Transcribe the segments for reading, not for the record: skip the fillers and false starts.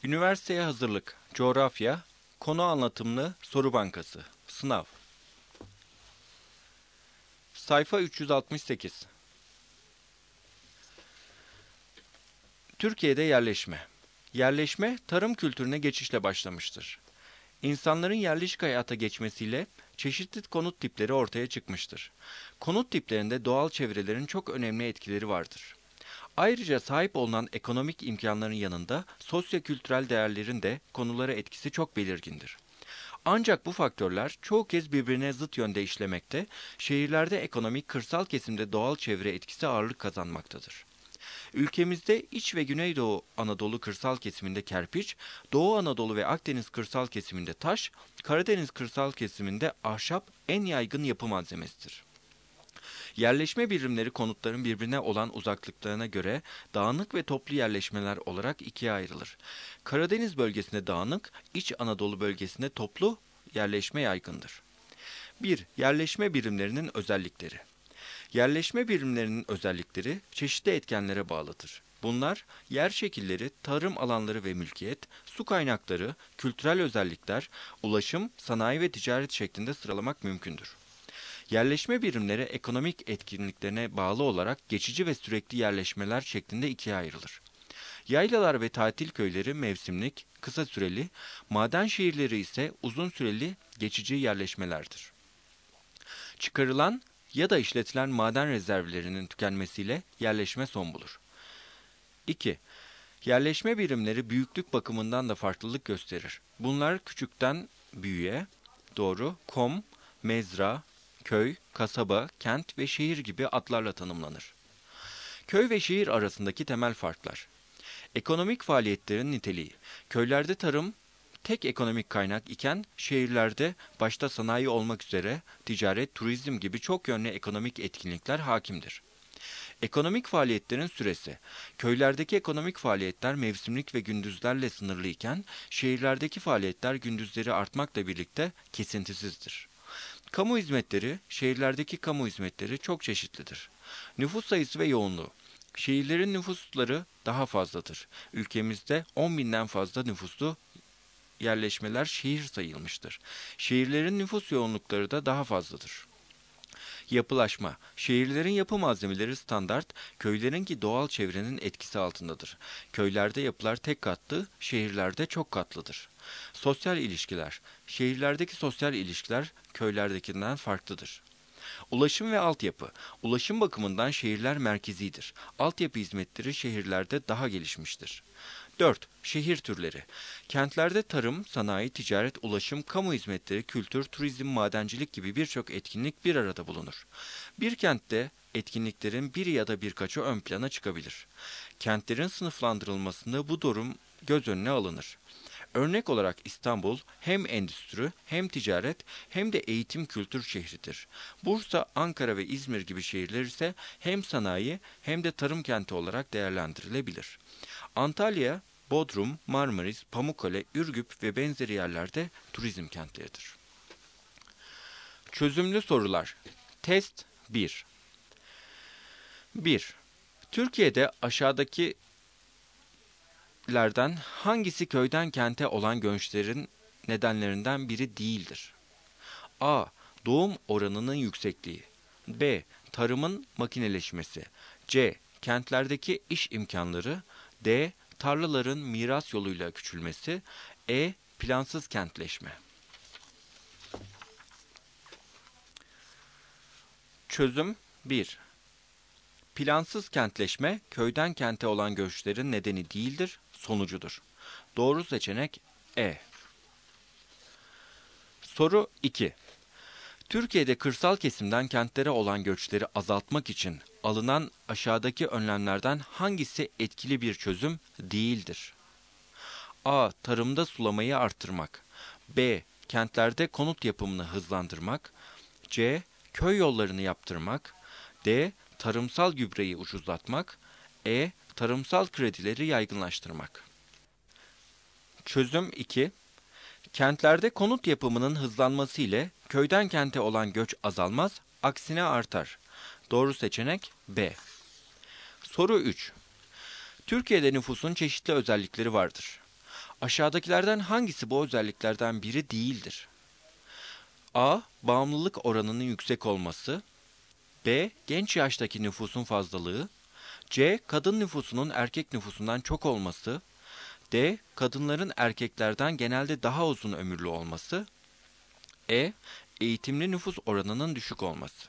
Üniversiteye hazırlık, coğrafya, konu anlatımlı soru bankası, sınav. Sayfa 368. Türkiye'de yerleşme. Yerleşme, tarım kültürüne geçişle başlamıştır. İnsanların yerleşik hayata geçmesiyle çeşitli konut tipleri ortaya çıkmıştır. Konut tiplerinde doğal çevrelerin çok önemli etkileri vardır. Ayrıca sahip olunan ekonomik imkanların yanında sosyo-kültürel değerlerin de konulara etkisi çok belirgindir. Ancak bu faktörler çoğu kez birbirine zıt yönde işlemekte, şehirlerde ekonomik, kırsal kesimde doğal çevre etkisi ağırlık kazanmaktadır. Ülkemizde İç ve Güneydoğu Anadolu kırsal kesiminde kerpiç, Doğu Anadolu ve Akdeniz kırsal kesiminde taş, Karadeniz kırsal kesiminde ahşap en yaygın yapı malzemesidir. Yerleşme birimleri konutların birbirine olan uzaklıklarına göre dağınık ve toplu yerleşmeler olarak ikiye ayrılır. Karadeniz bölgesinde dağınık, İç Anadolu bölgesinde toplu yerleşme yaygındır. 1. Yerleşme birimlerinin özellikleri. Yerleşme birimlerinin özellikleri çeşitli etkenlere bağlıdır. Bunlar yer şekilleri, tarım alanları ve mülkiyet, su kaynakları, kültürel özellikler, ulaşım, sanayi ve ticaret şeklinde sıralamak mümkündür. Yerleşme birimleri ekonomik etkinliklerine bağlı olarak geçici ve sürekli yerleşmeler şeklinde ikiye ayrılır. Yaylalar ve tatil köyleri mevsimlik, kısa süreli, maden şehirleri ise uzun süreli geçici yerleşmelerdir. Çıkarılan ya da işletilen maden rezervlerinin tükenmesiyle yerleşme son bulur. 2. Yerleşme birimleri büyüklük bakımından da farklılık gösterir. Bunlar küçükten büyüğe doğru kom, mezra, köy, kasaba, kent ve şehir gibi adlarla tanımlanır. Köy ve şehir arasındaki temel farklar. Ekonomik faaliyetlerin niteliği. Köylerde tarım tek ekonomik kaynak iken şehirlerde başta sanayi olmak üzere ticaret, turizm gibi çok yönlü ekonomik etkinlikler hakimdir. Ekonomik faaliyetlerin süresi. Köylerdeki ekonomik faaliyetler mevsimlik ve gündüzlerle sınırlı iken şehirlerdeki faaliyetler gündüzleri artmakla birlikte kesintisizdir. Kamu hizmetleri, şehirlerdeki kamu hizmetleri çok çeşitlidir. Nüfus sayısı ve yoğunluğu. Şehirlerin nüfusları daha fazladır. Ülkemizde 10 binden fazla nüfuslu yerleşmeler şehir sayılmıştır. Şehirlerin nüfus yoğunlukları da daha fazladır. Yapılaşma. Şehirlerin yapı malzemeleri standart, köylerinki doğal çevrenin etkisi altındadır. Köylerde yapılar tek katlı, şehirlerde çok katlıdır. Sosyal ilişkiler. Şehirlerdeki sosyal ilişkiler köylerdekinden farklıdır. Ulaşım ve altyapı. Ulaşım bakımından şehirler merkezidir. Altyapı hizmetleri şehirlerde daha gelişmiştir. 4. Şehir türleri. Kentlerde tarım, sanayi, ticaret, ulaşım, kamu hizmetleri, kültür, turizm, madencilik gibi birçok etkinlik bir arada bulunur. Bir kentte etkinliklerin bir ya da birkaçı ön plana çıkabilir. Kentlerin sınıflandırılmasında bu durum göz önüne alınır. Örnek olarak İstanbul hem endüstri hem ticaret hem de eğitim kültür şehridir. Bursa, Ankara ve İzmir gibi şehirler ise hem sanayi hem de tarım kenti olarak değerlendirilebilir. Antalya, Bodrum, Marmaris, Pamukkale, Ürgüp ve benzeri yerlerde turizm kentleridir. Çözümlü sorular. Test 1. 1. Türkiye'de aşağıdakilerden hangisi köyden kente olan göçlerin nedenlerinden biri değildir? A. Doğum oranının yüksekliği. B. Tarımın makineleşmesi. C. Kentlerdeki iş imkanları. D. Tarlaların miras yoluyla küçülmesi. E. Plansız kentleşme. Çözüm 1. Plansız kentleşme, köyden kente olan göçlerin nedeni değildir, sonucudur. Doğru seçenek E. Soru 2. Türkiye'de kırsal kesimden kentlere olan göçleri azaltmak için alınan aşağıdaki önlemlerden hangisi etkili bir çözüm değildir? A. Tarımda sulamayı artırmak. B. Kentlerde konut yapımını hızlandırmak. C. Köy yollarını yaptırmak. D. Tarımsal gübreyi ucuzlatmak. E. Tarımsal kredileri yaygınlaştırmak. Çözüm 2. Kentlerde konut yapımının hızlanması ile köyden kente olan göç azalmaz, aksine artar. Doğru seçenek B. Soru 3. Türkiye'de nüfusun çeşitli özellikleri vardır. Aşağıdakilerden hangisi bu özelliklerden biri değildir? A. Bağımlılık oranının yüksek olması. B. Genç yaştaki nüfusun fazlalığı. C. Kadın nüfusunun erkek nüfusundan çok olması. D. Kadınların erkeklerden genelde daha uzun ömürlü olması. E. Eğitimli nüfus oranının düşük olması.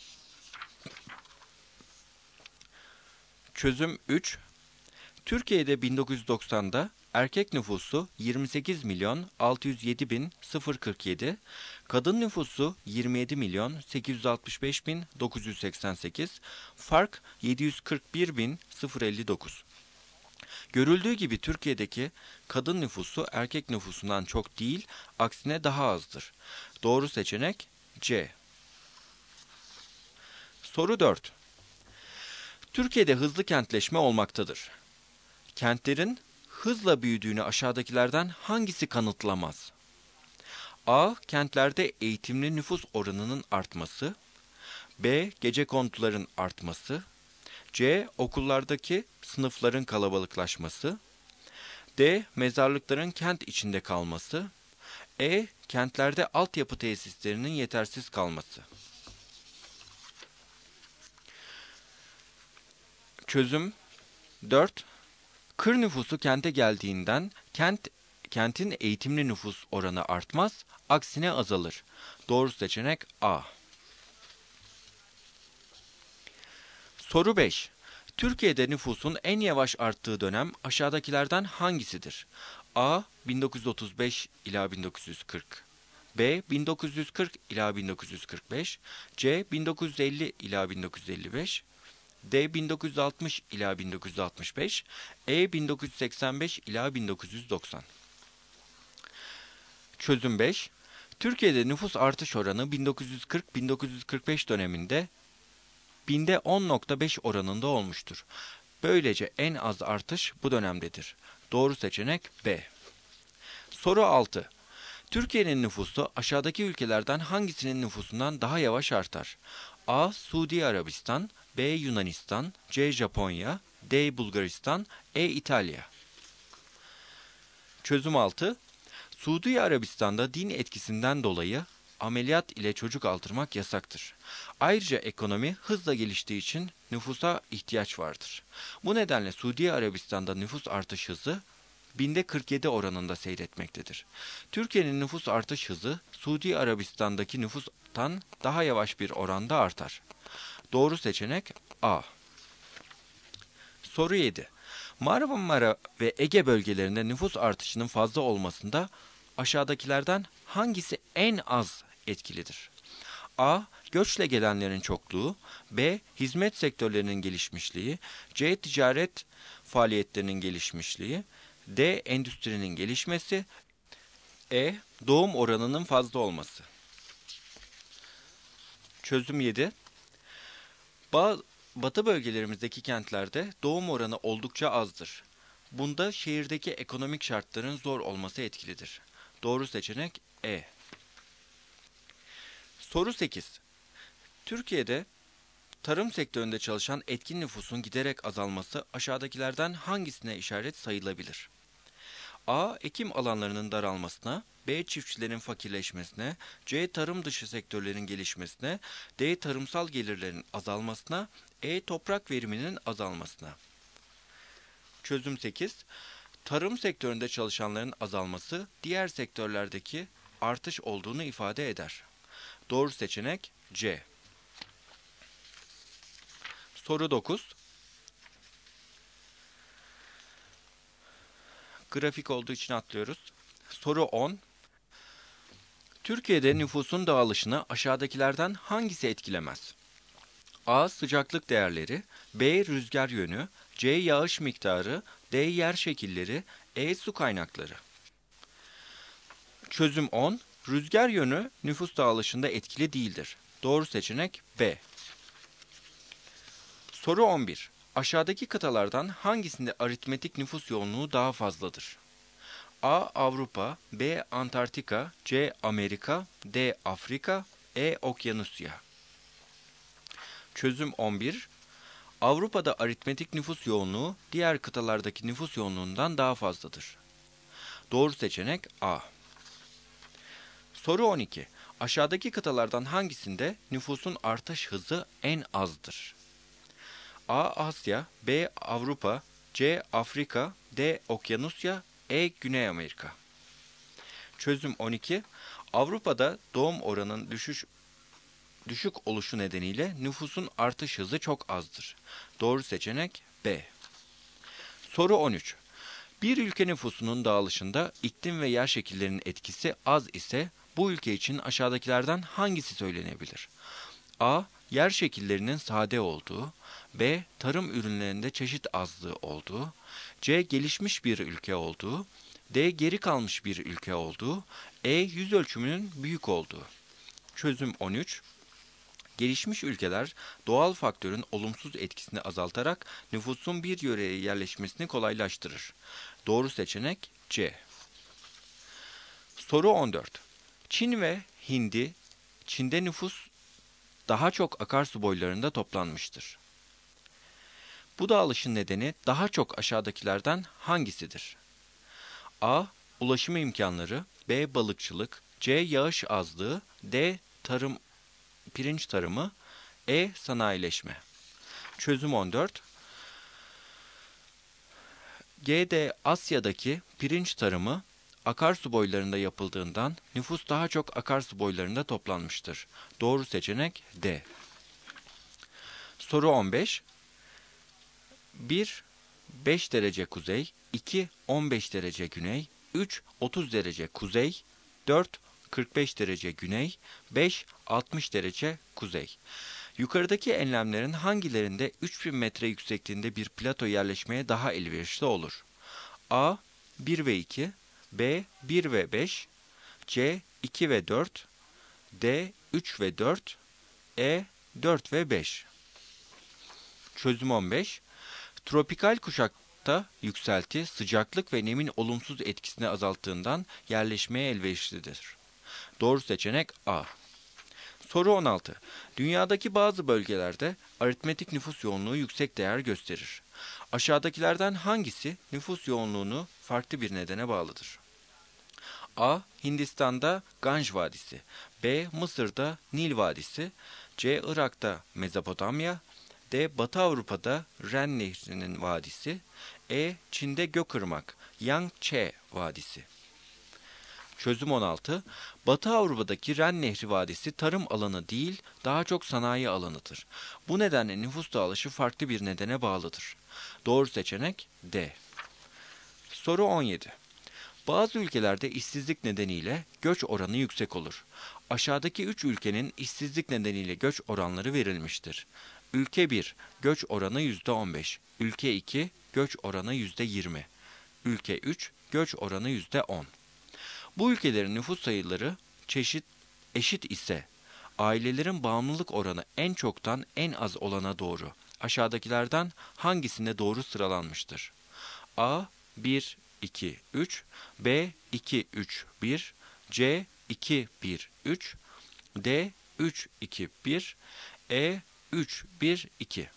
Çözüm 3. Türkiye'de 1990'da erkek nüfusu 28 milyon 607 bin 047, kadın nüfusu 27 milyon 865 bin 988, fark 741 bin 059. Görüldüğü gibi Türkiye'deki kadın nüfusu erkek nüfusundan çok değil, aksine daha azdır. Doğru seçenek C. Soru 4. Türkiye'de hızlı kentleşme olmaktadır. Kentlerin hızla büyüdüğünü aşağıdakilerden hangisi kanıtlamaz? A. Kentlerde eğitimli nüfus oranının artması. B. Gecekonduların artması. C. Okullardaki sınıfların kalabalıklaşması. D. Mezarlıkların kent içinde kalması. E. Kentlerde altyapı tesislerinin yetersiz kalması. Çözüm 4. Kır nüfusu kente geldiğinden kentin eğitimli nüfus oranı artmaz, aksine azalır. Doğru seçenek A. Soru 5. Türkiye'de nüfusun en yavaş arttığı dönem aşağıdakilerden hangisidir? A. 1935 ila 1940. B. 1940 ila 1945. C. 1950 ila 1955. D. 1960 ila 1965. E. 1985 ila 1990. Çözüm 5. Türkiye'de nüfus artış oranı 1940-1945 döneminde binde 10,5 oranında olmuştur. Böylece en az artış bu dönemdedir. Doğru seçenek B. Soru 6. Türkiye'nin nüfusu aşağıdaki ülkelerden hangisinin nüfusundan daha yavaş artar? A. Suudi Arabistan, B. Yunanistan, C. Japonya, D. Bulgaristan, E. İtalya. Çözüm 6. Suudi Arabistan'da din etkisinden dolayı ameliyat ile çocuk aldırmak yasaktır. Ayrıca ekonomi hızla geliştiği için nüfusa ihtiyaç vardır. Bu nedenle Suudi Arabistan'da nüfus artış hızı binde 47 oranında seyretmektedir. Türkiye'nin nüfus artış hızı Suudi Arabistan'daki nüfustan daha yavaş bir oranda artar. Doğru seçenek A. Soru 7. Marmara ve Ege bölgelerinde nüfus artışının fazla olmasında aşağıdakilerden hangisi en az etkilidir? A. Göçle gelenlerin çokluğu. B. Hizmet sektörlerinin gelişmişliği. C. Ticaret faaliyetlerinin gelişmişliği. D. Endüstrinin gelişmesi. E. Doğum oranının fazla olması. Çözüm 7. Batı bölgelerimizdeki kentlerde doğum oranı oldukça azdır. Bunda şehirdeki ekonomik şartların zor olması etkilidir. Doğru seçenek E. Soru 8. Türkiye'de tarım sektöründe çalışan etkin nüfusun giderek azalması aşağıdakilerden hangisine işaret sayılabilir? A. Ekim alanlarının daralmasına, B. Çiftçilerin fakirleşmesine, C. Tarım dışı sektörlerin gelişmesine, D. Tarımsal gelirlerin azalmasına, E. Toprak veriminin azalmasına. Çözüm 8. Tarım sektöründe çalışanların azalması, diğer sektörlerdeki artış olduğunu ifade eder. Doğru seçenek C. Soru 9. Grafik olduğu için atlıyoruz. Soru 10. Türkiye'de nüfusun dağılışını aşağıdakilerden hangisi etkilemez? A. Sıcaklık değerleri, B. Rüzgar yönü, C. Yağış miktarı, D. Yer şekilleri, E. Su kaynakları. Çözüm 10. Rüzgar yönü nüfus dağılışında etkili değildir. Doğru seçenek B. Soru 11. Aşağıdaki kıtalardan hangisinde aritmetik nüfus yoğunluğu daha fazladır? A. Avrupa, B. Antarktika, C. Amerika, D. Afrika, E. Okyanusya. Çözüm 11. Avrupa'da aritmetik nüfus yoğunluğu diğer kıtalardaki nüfus yoğunluğundan daha fazladır. Doğru seçenek A. Soru 12. Aşağıdaki kıtalardan hangisinde nüfusun artış hızı en azdır? A. Asya, B. Avrupa, C. Afrika, D. Okyanusya, E. Güney Amerika. Çözüm 12. Avrupa'da doğum oranının düşük oluşu nedeniyle nüfusun artış hızı çok azdır. Doğru seçenek B. Soru 13. Bir ülke nüfusunun dağılışında iklim ve yer şekillerinin etkisi az ise bu ülke için aşağıdakilerden hangisi söylenebilir? A. Yer şekillerinin sade olduğu, B. Tarım ürünlerinde çeşit azlığı olduğu, C. Gelişmiş bir ülke olduğu, D. Geri kalmış bir ülke olduğu, E. Yüz ölçümünün büyük olduğu. Çözüm 13. Gelişmiş ülkeler doğal faktörün olumsuz etkisini azaltarak nüfusun bir yöreye yerleşmesini kolaylaştırır. Doğru seçenek C. Soru 14. Çin ve Çin'de nüfus daha çok akarsu boylarında toplanmıştır. Bu dağılışın nedeni daha çok aşağıdakilerden hangisidir? A. Ulaşım imkanları, B. Balıkçılık, C. Yağış azlığı, D. Pirinç tarımı, E. Sanayileşme. Çözüm 14. G'de Asya'daki pirinç tarımı akarsu boylarında yapıldığından nüfus daha çok akarsu boylarında toplanmıştır. Doğru seçenek D. Soru 15. 1. 5 derece kuzey, 2. 15 derece güney, 3. 30 derece kuzey, 4. 45 derece güney, 5. 60 derece kuzey. Yukarıdaki enlemlerin hangilerinde 3000 metre yüksekliğinde bir plato yerleşmeye daha elverişli olur? A. 1 ve 2, B. 1 ve 5, C. 2 ve 4, D. 3 ve 4, E. 4 ve 5. Çözüm 15. Tropikal kuşakta yükselti, sıcaklık ve nemin olumsuz etkisini azalttığından yerleşmeye elverişlidir. Doğru seçenek A. Soru 16. Dünyadaki bazı bölgelerde aritmetik nüfus yoğunluğu yüksek değer gösterir. Aşağıdakilerden hangisi nüfus yoğunluğunu farklı bir nedene bağlıdır? A. Hindistan'da Ganj Vadisi, B. Mısır'da Nil Vadisi, C. Irak'ta Mezopotamya, D. Batı Avrupa'da Ren Nehri'nin vadisi, E. Çin'de Gökırmak, Yangtze Vadisi. Çözüm 16. Batı Avrupa'daki Ren Nehri Vadisi tarım alanı değil, daha çok sanayi alanıdır. Bu nedenle nüfus dağılışı farklı bir nedene bağlıdır. Doğru seçenek D. Soru 17. Bazı ülkelerde işsizlik nedeniyle göç oranı yüksek olur. Aşağıdaki 3 ülkenin işsizlik nedeniyle göç oranları verilmiştir. Ülke 1, göç oranı %15. Ülke 2, göç oranı %20. Ülke 3, göç oranı %10. Bu ülkelerin nüfus sayıları eşit ise ailelerin bağımlılık oranı en çoktan en az olana doğru aşağıdakilerden hangisinde doğru sıralanmıştır? A 1 2 3, B 2 3 1, C 2 1 3, D 3 2 1, E 3 1 2.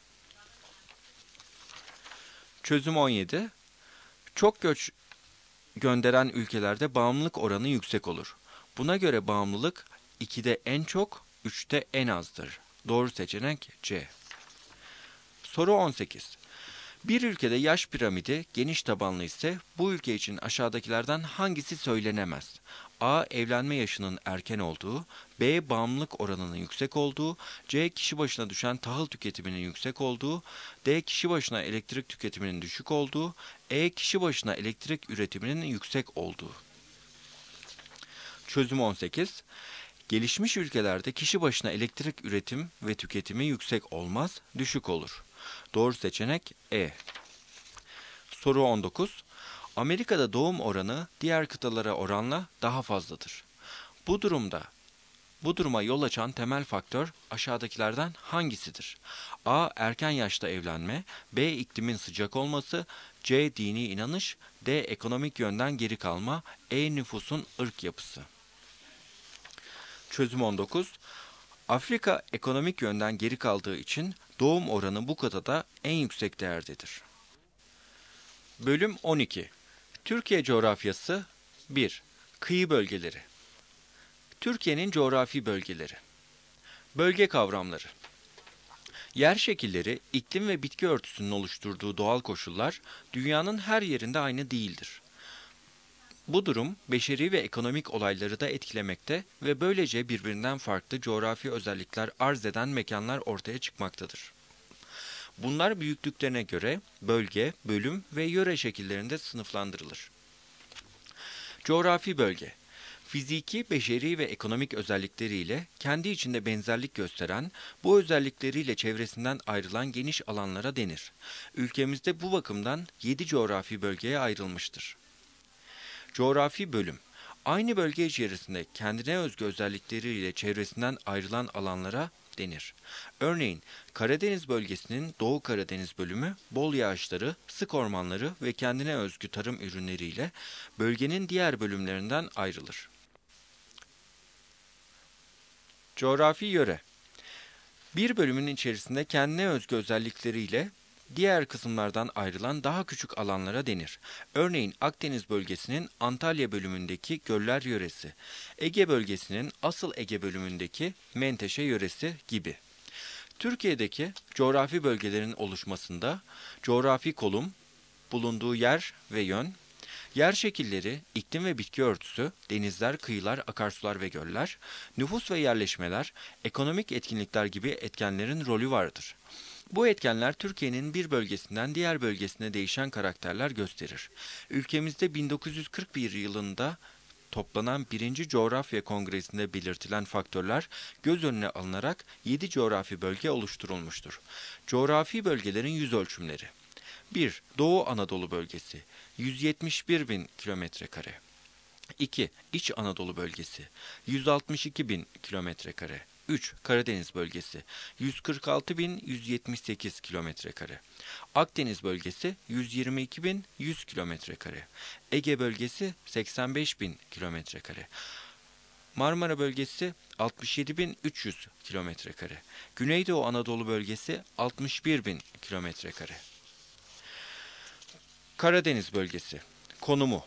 Çözüm 17. Çok göç gönderen ülkelerde bağımlılık oranı yüksek olur. Buna göre bağımlılık 2'de en çok, 3'te en azdır. Doğru seçenek C. Soru 18. Bir ülkede yaş piramidi geniş tabanlı ise bu ülke için aşağıdakilerden hangisi söylenemez? A. Evlenme yaşının erken olduğu, B. Bağımlılık oranının yüksek olduğu, C. Kişi başına düşen tahıl tüketiminin yüksek olduğu, D. Kişi başına elektrik tüketiminin düşük olduğu, E. Kişi başına elektrik üretiminin yüksek olduğu. Çözüm 18. Gelişmiş ülkelerde kişi başına elektrik üretim ve tüketimi yüksek olmaz, düşük olur. Doğru seçenek E. Soru 19. Amerika'da doğum oranı diğer kıtalara oranla daha fazladır. Bu duruma yol açan temel faktör aşağıdakilerden hangisidir? A. Erken yaşta evlenme, B. İklimin sıcak olması, C. Dini inanış, D. Ekonomik yönden geri kalma, E. Nüfusun ırk yapısı. Çözüm 19. Afrika ekonomik yönden geri kaldığı için doğum oranı bu kıtada en yüksek değerdedir. Bölüm 12. Türkiye coğrafyası 1. Kıyı bölgeleri. Türkiye'nin coğrafi bölgeleri. Bölge kavramları. Yer şekilleri, iklim ve bitki örtüsünün oluşturduğu doğal koşullar dünyanın her yerinde aynı değildir. Bu durum beşeri ve ekonomik olayları da etkilemekte ve böylece birbirinden farklı coğrafi özellikler arz eden mekanlar ortaya çıkmaktadır. Bunlar büyüklüklerine göre bölge, bölüm ve yöre şekillerinde sınıflandırılır. Coğrafi bölge, fiziki, beşeri ve ekonomik özellikleriyle kendi içinde benzerlik gösteren, bu özellikleriyle çevresinden ayrılan geniş alanlara denir. Ülkemizde bu bakımdan 7 coğrafi bölgeye ayrılmıştır. Coğrafi bölüm, aynı bölge içerisinde kendine özgü özellikleriyle çevresinden ayrılan alanlara denir. Örneğin Karadeniz bölgesinin Doğu Karadeniz bölümü bol yağışları, sık ormanları ve kendine özgü tarım ürünleriyle bölgenin diğer bölümlerinden ayrılır. Coğrafi yöre, bir bölümün içerisinde kendine özgü özellikleriyle diğer kısımlardan ayrılan daha küçük alanlara denir. Örneğin Akdeniz bölgesinin Antalya bölümündeki Göller yöresi, Ege bölgesinin asıl Ege bölümündeki Menteşe yöresi gibi. Türkiye'deki coğrafi bölgelerin oluşmasında coğrafi konum, bulunduğu yer ve yön, yer şekilleri, iklim ve bitki örtüsü, denizler, kıyılar, akarsular ve göller, nüfus ve yerleşmeler, ekonomik etkinlikler gibi etkenlerin rolü vardır. Bu etkenler Türkiye'nin bir bölgesinden diğer bölgesine değişen karakterler gösterir. Ülkemizde 1941 yılında toplanan 1. Coğrafya Kongresi'nde belirtilen faktörler göz önüne alınarak 7 coğrafi bölge oluşturulmuştur. Coğrafi bölgelerin yüz ölçümleri. 1. Doğu Anadolu bölgesi 171 bin km². 2. İç Anadolu bölgesi 162 bin km². 3. Karadeniz bölgesi 146.178 km². Akdeniz bölgesi 122.100 km². Ege bölgesi 85.000 km². Marmara bölgesi 67.300 km². Güneydoğu Anadolu bölgesi 61.000 km². Karadeniz bölgesi. Konumu.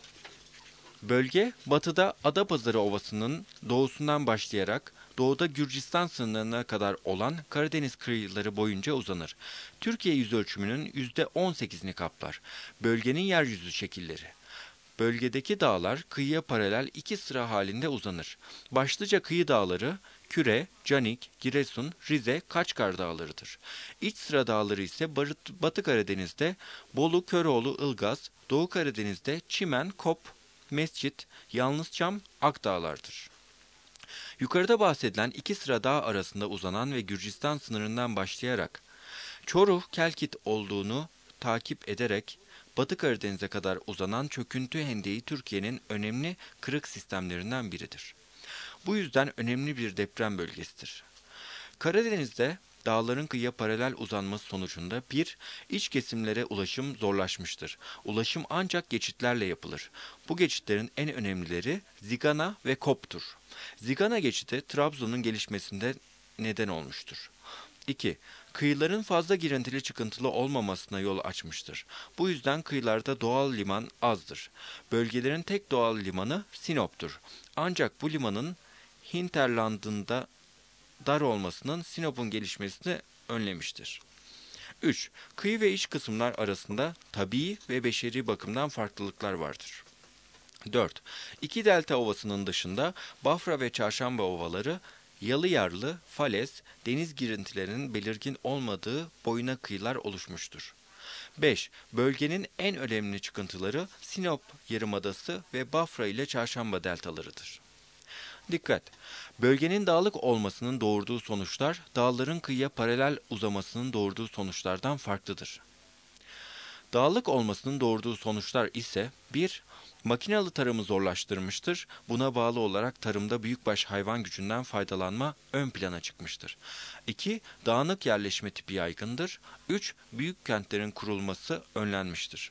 Bölge, batıda Adapazarı Ovası'nın doğusundan başlayarak doğuda Gürcistan sınırlarına kadar olan Karadeniz kıyıları boyunca uzanır. Türkiye yüzölçümünün %18'ini kaplar. Bölgenin yeryüzü şekilleri. Bölgedeki dağlar kıyıya paralel iki sıra halinde uzanır. Başlıca kıyı dağları Küre, Canik, Giresun, Rize, Kaçkar dağlarıdır. İç sıra dağları ise Batı Karadeniz'de Bolu, Köroğlu, Ilgaz, Doğu Karadeniz'de Çimen, Kop, Mescit, Yalnızçam, Akdağlar'dır. Yukarıda bahsedilen iki sıra dağ arasında uzanan ve Gürcistan sınırından başlayarak Çoruh, Kelkit olduğunu takip ederek Batı Karadeniz'e kadar uzanan çöküntü hendeği Türkiye'nin önemli kırık sistemlerinden biridir. Bu yüzden önemli bir deprem bölgesidir. Karadeniz'de dağların kıyıya paralel uzanması sonucunda iç kesimlere ulaşım zorlaşmıştır. Ulaşım ancak geçitlerle yapılır. Bu geçitlerin en önemlileri Zigana ve Kop'tur. Zigana geçidi Trabzon'un gelişmesinde neden olmuştur. 2. Kıyıların fazla girintili çıkıntılı olmamasına yol açmıştır. Bu yüzden kıyılarda doğal liman azdır. Bölgelerin tek doğal limanı Sinop'tur. Ancak bu limanın hinterlandında dar olmasının Sinop'un gelişmesini önlemiştir. 3. Kıyı ve iç kısımlar arasında tabii ve beşeri bakımdan farklılıklar vardır. 4. İki delta ovasının dışında Bafra ve Çarşamba ovaları Yalıyarlı, Fales, deniz girintilerinin belirgin olmadığı boyuna kıyılar oluşmuştur. 5. Bölgenin en önemli çıkıntıları Sinop Yarımadası ve Bafra ile Çarşamba deltalarıdır. Dikkat! Bölgenin dağlık olmasının doğurduğu sonuçlar, dağların kıyıya paralel uzamasının doğurduğu sonuçlardan farklıdır. Dağlık olmasının doğurduğu sonuçlar ise 1. Makinalı tarımı zorlaştırmıştır. Buna bağlı olarak tarımda büyükbaş hayvan gücünden faydalanma ön plana çıkmıştır. 2. Dağınık yerleşme tipi yaygındır. 3. Büyük kentlerin kurulması önlenmiştir.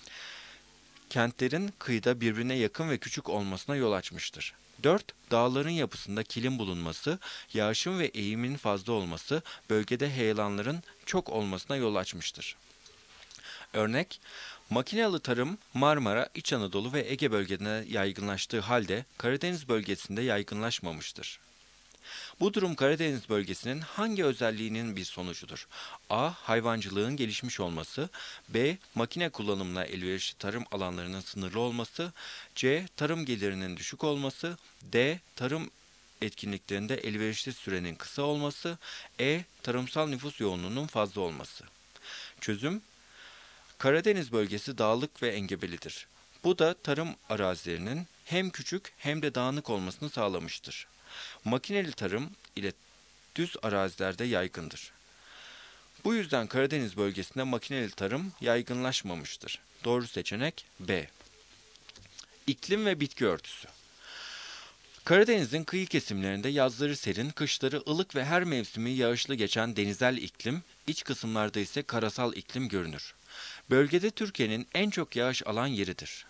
Kentlerin kıyıda birbirine yakın ve küçük olmasına yol açmıştır. 4. Dağların yapısında kilim bulunması, yağışın ve eğimin fazla olması, bölgede heyelanların çok olmasına yol açmıştır. Örnek, makinalı tarım Marmara, İç Anadolu ve Ege bölgelerinde yaygınlaştığı halde Karadeniz bölgesinde yaygınlaşmamıştır. Bu durum Karadeniz bölgesinin hangi özelliğinin bir sonucudur? A. Hayvancılığın gelişmiş olması. B. Makine kullanımına elverişli tarım alanlarının sınırlı olması. C. Tarım gelirinin düşük olması. D. Tarım etkinliklerinde elverişli sürenin kısa olması. E. Tarımsal nüfus yoğunluğunun fazla olması. Çözüm: Karadeniz bölgesi dağlık ve engebelidir. Bu da tarım arazilerinin hem küçük hem de dağınık olmasını sağlamıştır. Makineli tarım ile düz arazilerde yaygındır. Bu yüzden Karadeniz bölgesinde makineli tarım yaygınlaşmamıştır. Doğru seçenek B. İklim ve bitki örtüsü. Karadeniz'in kıyı kesimlerinde yazları serin, kışları ılık ve her mevsimi yağışlı geçen denizel iklim, iç kısımlarda ise karasal iklim görünür. Bölgede Türkiye'nin en çok yağış alan yeridir.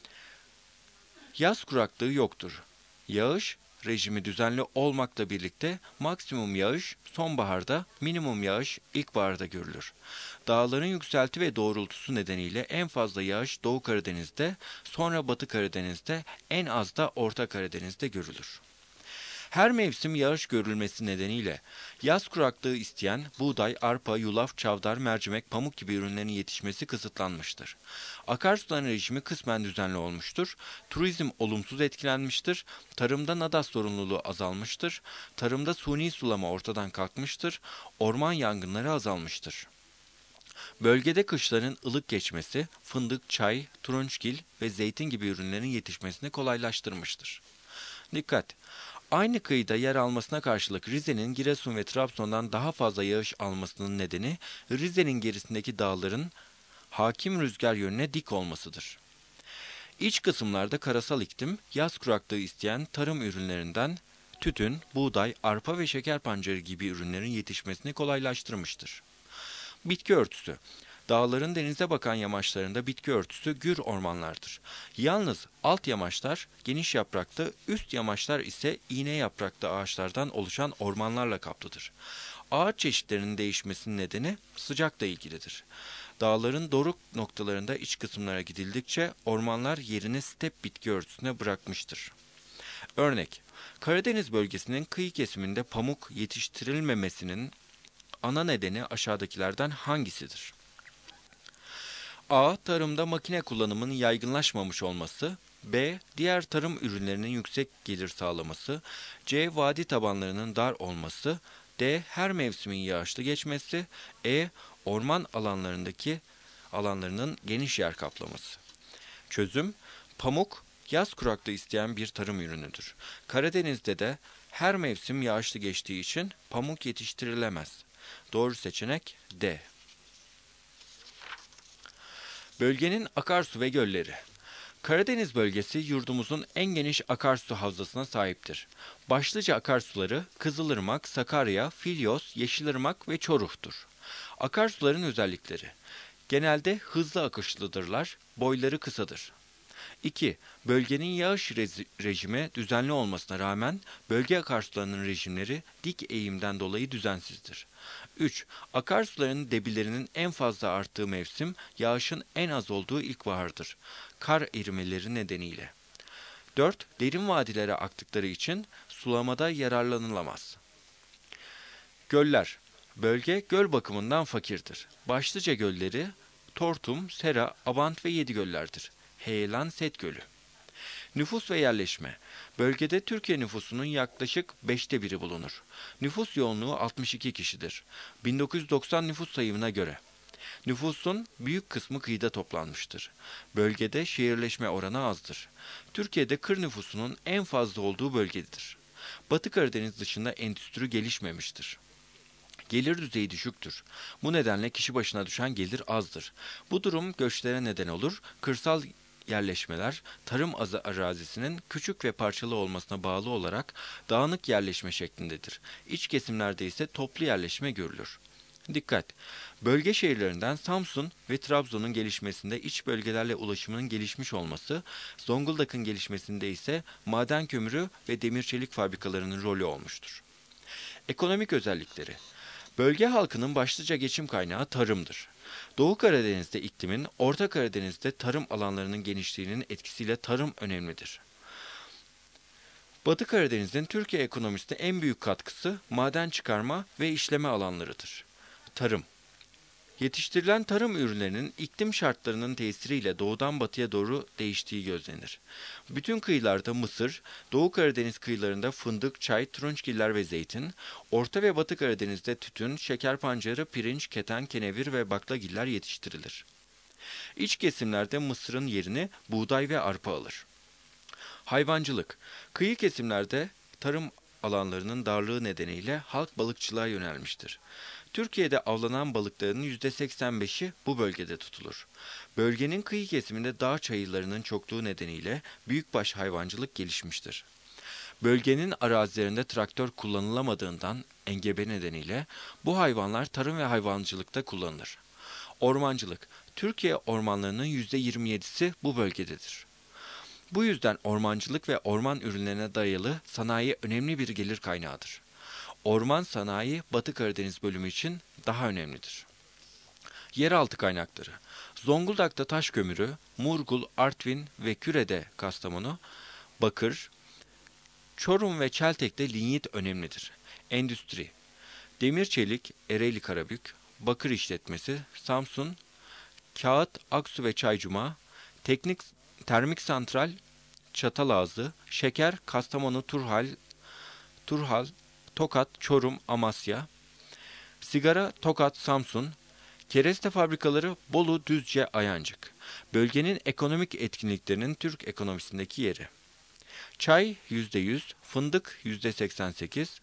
Yaz kuraklığı yoktur. Yağış rejimi düzenli olmakla birlikte maksimum yağış sonbaharda, minimum yağış ilkbaharda görülür. Dağların yükselti ve doğrultusu nedeniyle en fazla yağış Doğu Karadeniz'de, sonra Batı Karadeniz'de, en az da Orta Karadeniz'de görülür. Her mevsim yağış görülmesi nedeniyle yaz kuraklığı isteyen buğday, arpa, yulaf, çavdar, mercimek, pamuk gibi ürünlerin yetişmesi kısıtlanmıştır. Akarsuların rejimi kısmen düzenli olmuştur. Turizm olumsuz etkilenmiştir. Tarımda nadas sorumluluğu azalmıştır. Tarımda suni sulama ortadan kalkmıştır. Orman yangınları azalmıştır. Bölgede kışların ılık geçmesi, fındık, çay, turunçgil ve zeytin gibi ürünlerin yetişmesini kolaylaştırmıştır. Dikkat! Aynı kıyıda yer almasına karşılık Rize'nin Giresun ve Trabzon'dan daha fazla yağış almasının nedeni Rize'nin gerisindeki dağların hakim rüzgar yönüne dik olmasıdır. İç kısımlarda karasal iklim, yaz kuraklığı isteyen tarım ürünlerinden tütün, buğday, arpa ve şeker pancarı gibi ürünlerin yetişmesini kolaylaştırmıştır. Bitki örtüsü. Dağların denize bakan yamaçlarında bitki örtüsü gür ormanlardır. Yalnız alt yamaçlar geniş yapraklı, üst yamaçlar ise iğne yapraklı ağaçlardan oluşan ormanlarla kaplıdır. Ağaç çeşitlerinin değişmesinin nedeni sıcakla ilgilidir. Dağların doruk noktalarında iç kısımlara gidildikçe ormanlar yerini step bitki örtüsüne bırakmıştır. Örnek, Karadeniz bölgesinin kıyı kesiminde pamuk yetiştirilmemesinin ana nedeni aşağıdakilerden hangisidir? A. Tarımda makine kullanımının yaygınlaşmamış olması. B. Diğer tarım ürünlerinin yüksek gelir sağlaması. C. Vadi tabanlarının dar olması. D. Her mevsimin yağışlı geçmesi. E. Orman alanlarının geniş yer kaplaması. Çözüm: Pamuk, yaz kuraklığı isteyen bir tarım ürünüdür. Karadeniz'de de her mevsim yağışlı geçtiği için pamuk yetiştirilemez. Doğru seçenek D. Bölgenin akarsu ve gölleri. Karadeniz bölgesi yurdumuzun en geniş akarsu havzasına sahiptir. Başlıca akarsuları Kızılırmak, Sakarya, Filyos, Yeşilırmak ve Çoruh'tur. Akarsuların özellikleri: genelde hızlı akışlıdırlar, boyları kısadır. 2. Bölgenin yağış rejimi düzenli olmasına rağmen bölge akarsularının rejimleri dik eğimden dolayı düzensizdir. 3. Akarsuların debilerinin en fazla arttığı mevsim yağışın en az olduğu ilkbahardır. Kar erimeleri nedeniyle. 4. Derin vadilere aktıkları için sulamada yararlanılamaz. Göller. Bölge göl bakımından fakirdir. Başlıca gölleri Tortum, Sera, Abant ve Yedigöller'dir. Heyelan Set Gölü. Nüfus ve yerleşme. Bölgede Türkiye nüfusunun yaklaşık 1/5 bulunur. Nüfus yoğunluğu 62 kişidir. 1990 nüfus sayımına göre. Nüfusun büyük kısmı kıyıda toplanmıştır. Bölgede şehirleşme oranı azdır. Türkiye'de kır nüfusunun en fazla olduğu bölgedir. Batı Karadeniz dışında endüstri gelişmemiştir. Gelir düzeyi düşüktür. Bu nedenle kişi başına düşen gelir azdır. Bu durum göçlere neden olur. Kırsal yerleşmeler, tarım arazisinin küçük ve parçalı olmasına bağlı olarak dağınık yerleşme şeklindedir. İç kesimlerde ise toplu yerleşme görülür. Dikkat! Bölge şehirlerinden Samsun ve Trabzon'un gelişmesinde iç bölgelerle ulaşımının gelişmiş olması, Zonguldak'ın gelişmesinde ise maden kömürü ve demir çelik fabrikalarının rolü olmuştur. Ekonomik özellikleri. Bölge halkının başlıca geçim kaynağı tarımdır. Doğu Karadeniz'de iklimin, Orta Karadeniz'de tarım alanlarının genişliğinin etkisiyle tarım önemlidir. Batı Karadeniz'in Türkiye ekonomisine en büyük katkısı maden çıkarma ve işleme alanlarıdır. Tarım. Yetiştirilen tarım ürünlerinin iklim şartlarının tesiriyle doğudan batıya doğru değiştiği gözlenir. Bütün kıyılarda mısır, Doğu Karadeniz kıyılarında fındık, çay, turunçgiller ve zeytin, Orta ve Batı Karadeniz'de tütün, şeker pancarı, pirinç, keten, kenevir ve baklagiller yetiştirilir. İç kesimlerde mısırın yerini buğday ve arpa alır. Hayvancılık. Kıyı kesimlerde tarım alanlarının darlığı nedeniyle halk balıkçılığa yönelmiştir. Türkiye'de avlanan balıkların %85'i bu bölgede tutulur. Bölgenin kıyı kesiminde dağ çayırlarının çokluğu nedeniyle büyükbaş hayvancılık gelişmiştir. Bölgenin arazilerinde traktör kullanılamadığından engebe nedeniyle bu hayvanlar tarım ve hayvancılıkta kullanılır. Ormancılık. Türkiye ormanlarının %27'si bu bölgededir. Bu yüzden ormancılık ve orman ürünlerine dayalı sanayi önemli bir gelir kaynağıdır. Orman sanayi Batı Karadeniz bölümü için daha önemlidir. Yeraltı kaynakları. Zonguldak'ta taş kömürü, Murgul, Artvin ve Küre'de Kastamonu, bakır, Çorum ve Çeltek'te linyit önemlidir. Endüstri. Demir çelik, Ereğli Karabük, bakır işletmesi, Samsun, kağıt, Aksu ve Çaycuma, termik santral, Çatalazı, şeker, Kastamonu, Turhal, Tokat, Çorum, Amasya, sigara, Tokat, Samsun, kereste fabrikaları Bolu, Düzce, Ayancık. Bölgenin ekonomik etkinliklerinin Türk ekonomisindeki yeri. Çay %100, fındık %88,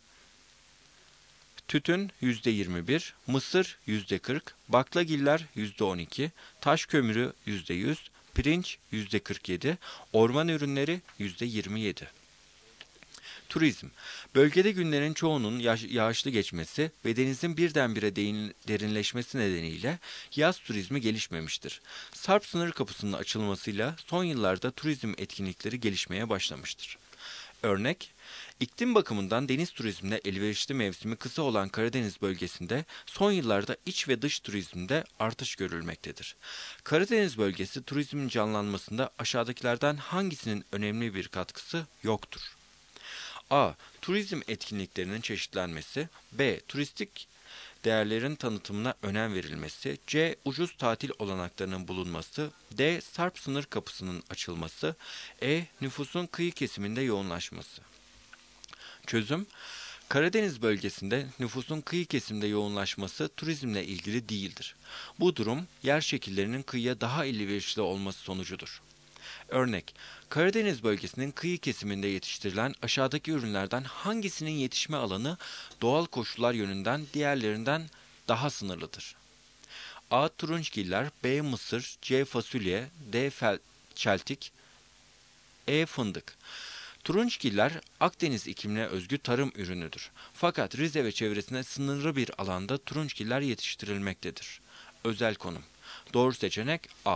tütün %21, mısır %40, baklagiller %12, taş kömürü %100, pirinç %47, orman ürünleri %27. Turizm. Bölgede günlerin çoğunun yağışlı geçmesi ve denizin birdenbire derinleşmesi nedeniyle yaz turizmi gelişmemiştir. Sarp sınır kapısının açılmasıyla son yıllarda turizm etkinlikleri gelişmeye başlamıştır. Örnek, iklim bakımından deniz turizmine elverişli mevsimi kısa olan Karadeniz bölgesinde son yıllarda iç ve dış turizmde artış görülmektedir. Karadeniz bölgesi turizmin canlanmasında aşağıdakilerden hangisinin önemli bir katkısı yoktur? A. Turizm etkinliklerinin çeşitlenmesi. B. Turistik değerlerin tanıtımına önem verilmesi. C. Ucuz tatil olanaklarının bulunması. D. Sarp sınır kapısının açılması. E. Nüfusun kıyı kesiminde yoğunlaşması. Çözüm. Karadeniz bölgesinde nüfusun kıyı kesimde yoğunlaşması turizmle ilgili değildir. Bu durum yer şekillerinin kıyıya daha elverişli olması sonucudur. Örnek, Karadeniz bölgesinin kıyı kesiminde yetiştirilen aşağıdaki ürünlerden hangisinin yetişme alanı doğal koşullar yönünden diğerlerinden daha sınırlıdır? A. Turunçgiller, B. Mısır, C. Fasulye, D. Çeltik, E. Fındık. Turunçgiller Akdeniz iklimine özgü tarım ürünüdür. Fakat Rize ve çevresinde sınırlı bir alanda turunçgiller yetiştirilmektedir. Özel konum. Doğru seçenek A.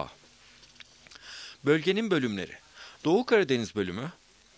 Bölgenin bölümleri. Doğu Karadeniz bölümü,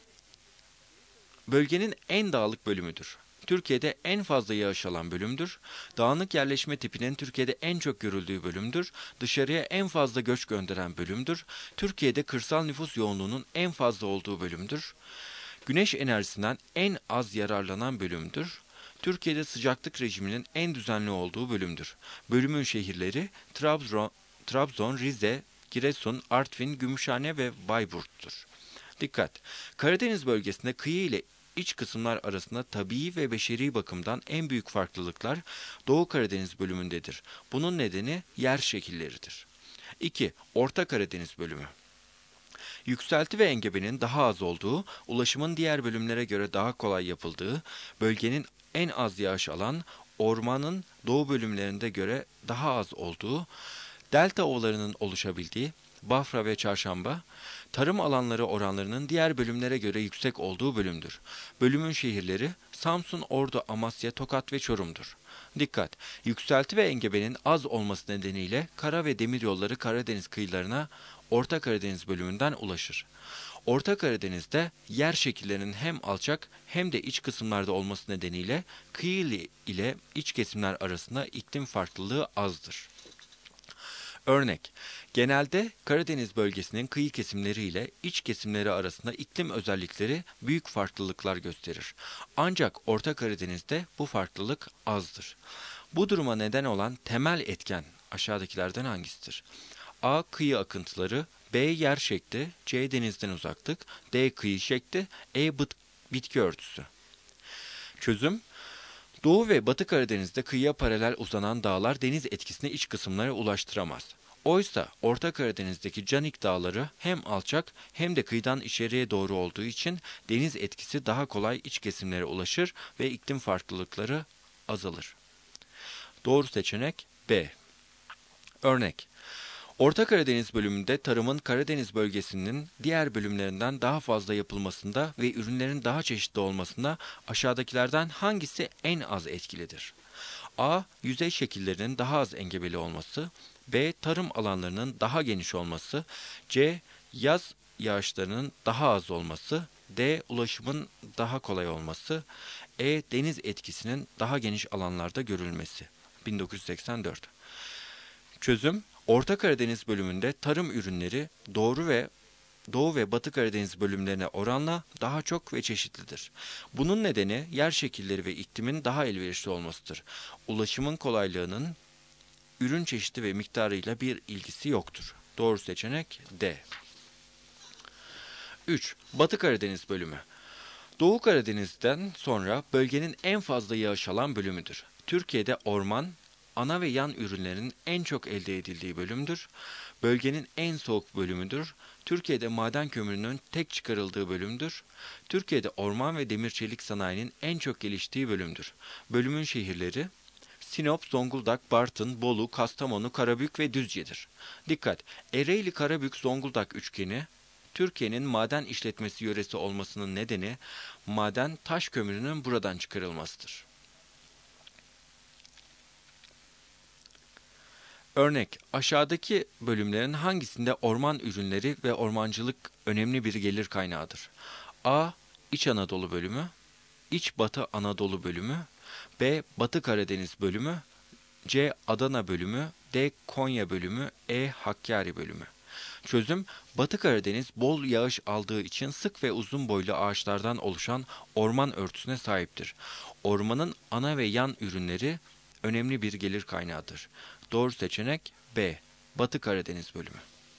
bölgenin en dağlık bölümüdür. Türkiye'de en fazla yağış alan bölümdür. Dağınık yerleşme tipinin Türkiye'de en çok görüldüğü bölümdür. Dışarıya en fazla göç gönderen bölümdür. Türkiye'de kırsal nüfus yoğunluğunun en fazla olduğu bölümdür. Güneş enerjisinden en az yararlanan bölümdür. Türkiye'de sıcaklık rejiminin en düzenli olduğu bölümdür. Bölümün şehirleri Trabzon, Rize, Giresun, Artvin, Gümüşhane ve Bayburt'tur. Dikkat! Karadeniz bölgesinde kıyı ile iç kısımlar arasında tabii ve beşeri bakımdan en büyük farklılıklar Doğu Karadeniz bölümündedir. Bunun nedeni yer şekilleridir. 2. Orta Karadeniz bölümü. Yükselti ve engebenin daha az olduğu, ulaşımın diğer bölümlere göre daha kolay yapıldığı, bölgenin en az yağış alan, ormanın doğu bölümlerinde göre daha az olduğu, delta ovalarının oluşabildiği, Bafra ve Çarşamba, tarım alanları oranlarının diğer bölümlere göre yüksek olduğu bölümdür. Bölümün şehirleri Samsun, Ordu, Amasya, Tokat ve Çorum'dur. Dikkat! Yükselti ve engebenin az olması nedeniyle kara ve demir yolları Karadeniz kıyılarına Orta Karadeniz bölümünden ulaşır. Orta Karadeniz'de yer şekillerinin hem alçak hem de iç kısımlarda olması nedeniyle kıyı ile iç kesimler arasında iklim farklılığı azdır. Örnek, genelde Karadeniz bölgesinin kıyı kesimleri ile iç kesimleri arasında iklim özellikleri büyük farklılıklar gösterir. Ancak Orta Karadeniz'de bu farklılık azdır. Bu duruma neden olan temel etken aşağıdakilerden hangisidir? A. Kıyı akıntıları, B. Yer şekli, C. Denizden uzaklık, D. Kıyı şekli, bitki örtüsü. Çözüm: Doğu ve Batı Karadeniz'de kıyıya paralel uzanan dağlar deniz etkisini iç kısımlara ulaştıramaz. Oysa Orta Karadeniz'deki Canik Dağları hem alçak hem de kıyıdan içeriye doğru olduğu için deniz etkisi daha kolay iç kesimlere ulaşır ve iklim farklılıkları azalır. Doğru seçenek B. Örnek, Orta Karadeniz bölümünde tarımın Karadeniz bölgesinin diğer bölümlerinden daha fazla yapılmasında ve ürünlerin daha çeşitli olmasında aşağıdakilerden hangisi en az etkilidir? A. Yüzey şekillerinin daha az engebeli olması, B. Tarım alanlarının daha geniş olması, C. Yaz yağışlarının daha az olması, D. Ulaşımın daha kolay olması, E. Deniz etkisinin daha geniş alanlarda görülmesi. 1984. Çözüm: Orta Karadeniz bölümünde tarım ürünleri Doğu ve Batı Karadeniz bölümlerine oranla daha çok ve çeşitlidir. Bunun nedeni yer şekilleri ve iklimin daha elverişli olmasıdır. Ulaşımın kolaylığının ürün çeşidi ve miktarıyla bir ilgisi yoktur. Doğru seçenek D. 3. Batı Karadeniz bölümü. Doğu Karadeniz'den sonra bölgenin en fazla yağış alan bölümüdür. Türkiye'de orman, ana ve yan ürünlerin en çok elde edildiği bölümdür. Bölgenin en soğuk bölümüdür. Türkiye'de maden kömürünün tek çıkarıldığı bölümdür. Türkiye'de orman ve demir çelik sanayinin en çok geliştiği bölümdür. Bölümün şehirleri Sinop, Zonguldak, Bartın, Bolu, Kastamonu, Karabük ve Düzce'dir. Dikkat! Ereğli-Karabük-Zonguldak üçgeni Türkiye'nin maden işletmesi yöresi olmasının nedeni maden taş kömürünün buradan çıkarılmasıdır. Örnek, aşağıdaki bölümlerin hangisinde orman ürünleri ve ormancılık önemli bir gelir kaynağıdır? A. İç Anadolu bölümü, İç Batı Anadolu bölümü, B. Batı Karadeniz bölümü, C. Adana bölümü, D. Konya bölümü, E. Hakkari bölümü. Çözüm: Batı Karadeniz bol yağış aldığı için sık ve uzun boylu ağaçlardan oluşan orman örtüsüne sahiptir. Ormanın ana ve yan ürünleri önemli bir gelir kaynağıdır. Doğru seçenek B. Batı Karadeniz bölümü.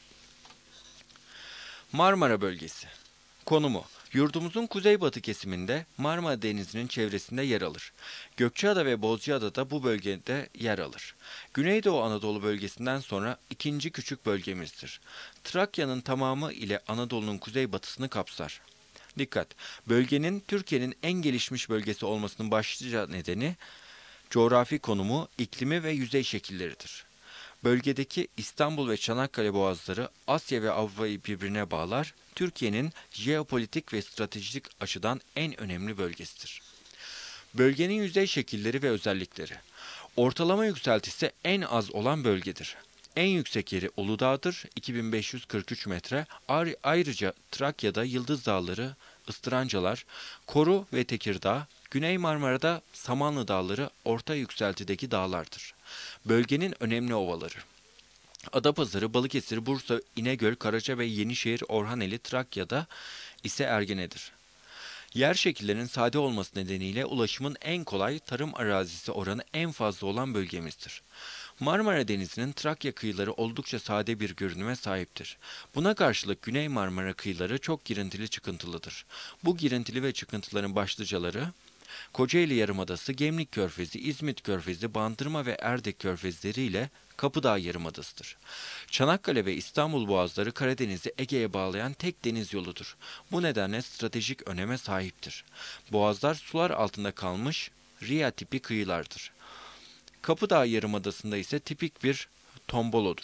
Marmara bölgesi. Konumu: Yurdumuzun kuzeybatı kesiminde Marmara Denizi'nin çevresinde yer alır. Gökçeada ve Bozcaada da bu bölgede yer alır. Güneydoğu Anadolu bölgesinden sonra ikinci küçük bölgemizdir. Trakya'nın tamamı ile Anadolu'nun kuzeybatısını kapsar. Dikkat! Bölgenin Türkiye'nin en gelişmiş bölgesi olmasının başlıca nedeni coğrafi konumu, iklimi ve yüzey şekilleridir. Bölgedeki İstanbul ve Çanakkale boğazları Asya ve Avrupa'yı birbirine bağlar, Türkiye'nin jeopolitik ve stratejik açıdan en önemli bölgesidir. Bölgenin yüzey şekilleri ve özellikleri. Ortalama yükseltisi en az olan bölgedir. En yüksek yeri Uludağ'dır, 2543 metre. Ayrıca Trakya'da Yıldız Dağları, Istırancalar, Koru ve Tekirdağ, Güney Marmara'da Samanlı Dağları orta yükseltideki dağlardır. Bölgenin önemli ovaları: Adapazarı, Balıkesir, Bursa, İnegöl, Karaca ve Yenişehir, Orhaneli, Trakya'da ise Ergene'dir. Yer şekillerinin sade olması nedeniyle ulaşımın en kolay, tarım arazisi oranı en fazla olan bölgemizdir. Marmara Denizi'nin Trakya kıyıları oldukça sade bir görünüme sahiptir. Buna karşılık Güney Marmara kıyıları çok girintili çıkıntılıdır. Bu girintili ve çıkıntıların başlıcaları Kocaeli Yarımadası, Gemlik Körfezi, İzmit Körfezi, Bandırma ve Erdek Körfezleri ile Kapıdağ Yarımadası'dır. Çanakkale ve İstanbul Boğazları Karadeniz'i Ege'ye bağlayan tek deniz yoludur. Bu nedenle stratejik öneme sahiptir. Boğazlar sular altında kalmış Ria tipi kıyılardır. Kapıdağ Yarımadası'nda ise tipik bir tombolodur.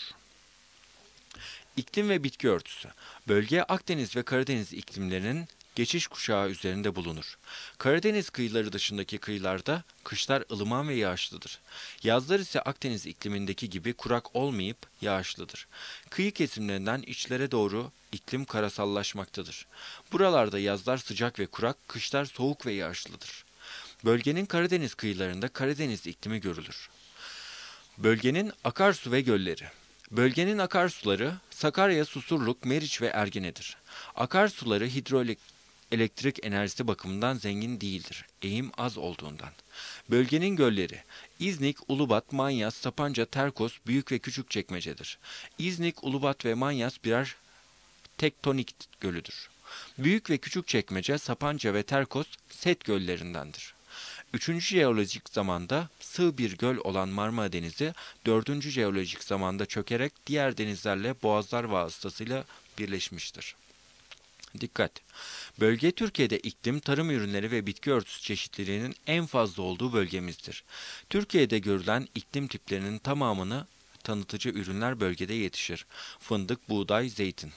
İklim ve bitki örtüsü. Bölge Akdeniz ve Karadeniz iklimlerinin geçiş kuşağı üzerinde bulunur. Karadeniz kıyıları dışındaki kıyılarda kışlar ılıman ve yağışlıdır. Yazlar ise Akdeniz iklimindeki gibi kurak olmayıp yağışlıdır. Kıyı kesimlerinden içlere doğru iklim karasallaşmaktadır. Buralarda yazlar sıcak ve kurak, kışlar soğuk ve yağışlıdır. Bölgenin Karadeniz kıyılarında Karadeniz iklimi görülür. Bölgenin akarsu ve gölleri. Bölgenin akarsuları Sakarya, Susurluk, Meriç ve Ergene'dir. Akarsuları hidroelektrik enerjisi bakımından zengin değildir, eğim az olduğundan. Bölgenin gölleri İznik, Ulubat, Manyas, Sapanca, Terkos, Büyük ve Küçükçekmece'dir. İznik, Ulubat ve Manyas birer tektonik gölüdür. Büyük ve Küçükçekmece, Sapanca ve Terkos set göllerindendir. Üçüncü jeolojik zamanda sığ bir göl olan Marmara Denizi, dördüncü jeolojik zamanda çökerek diğer denizlerle boğazlar vasıtasıyla birleşmiştir. Dikkat! Bölge Türkiye'de iklim, tarım ürünleri ve bitki örtüsü çeşitliliğinin en fazla olduğu bölgemizdir. Türkiye'de görülen iklim tiplerinin tamamını tanıtıcı ürünler bölgede yetişir. Fındık, buğday, zeytin.